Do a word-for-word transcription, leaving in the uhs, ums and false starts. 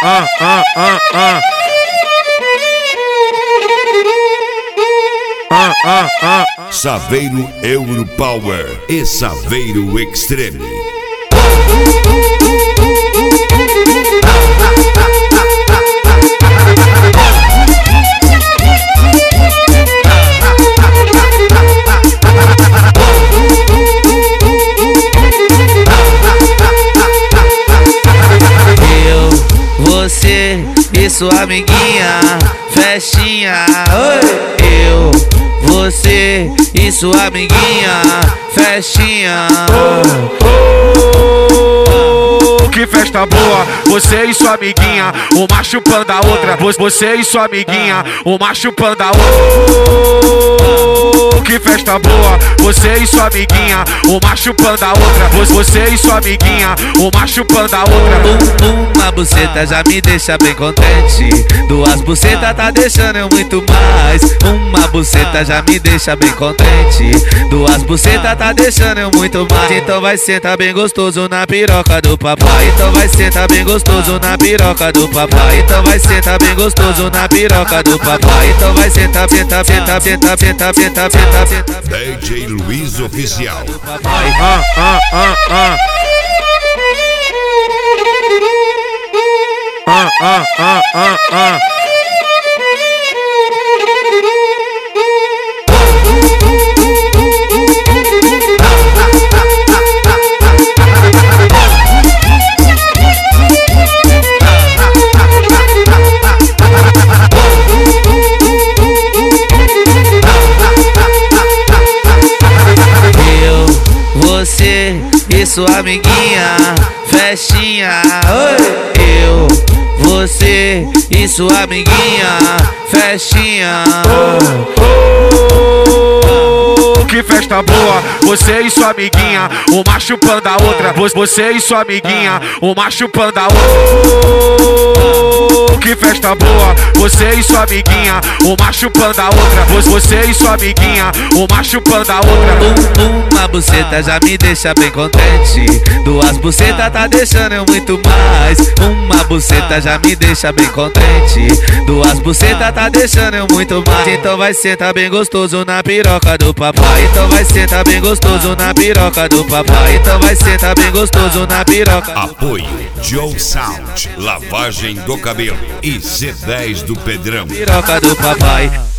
ah, ah, ah, ah. Ah, ah, ah. Saveiro Euro Power e Saveiro Extreme. Eu, você e sua amiguinha, festinha. Oi. Eu, você e sua amiguinha, festinha. Oh, que festa boa, você e sua amiguinha, uma chupando a outra. Você e sua amiguinha, uma chupando a outra. Oh, que festa boa, você e sua amiguinha, uma chupando a outra. Você e sua amiguinha, uma chupando a outra. Uma buceta já me deixa bem contente, duas bucetas tá deixando eu muito mais. Uma buceta já me deixa bem contente, duas bucetas tá deixando eu muito mais. Então vai sentar bem gostoso na piroca do papai. Então vai sentar bem gostoso na piroca do papai. Então vai sentar bem gostoso na piroca do papai. Então vai sentar, sentar, sentar, sentar, sentar, sentar, sentar, sentar. D J Luiz Oficial. Ah, ah, ah, ah. Ah, ah, ah, ah, ah. Eu, você e sua amiguinha, festinha. Oi. Eu, você e sua amiguinha, festinha. Oh, que festa boa, você e sua amiguinha, uma chupando a outra. Você e sua amiguinha, uma chupando a outra. Oh, que festa boa, você e sua amiguinha, uma chupando a outra. Você e sua amiguinha, uma chupando a outra. Uma buceta já me deixa bem contente, duas bucetas tá deixando eu muito mais. Uma buceta já me deixa bem contente, duas bucetas tá deixando eu muito mais. Então vai sentar bem gostoso na piroca do papai. Então vai sentar bem gostoso na piroca do papai. Então vai sentar bem gostoso na piroca. Apoio Joe Sound, lavagem do cabelo e C dez do Pedrão. Piroca do papai.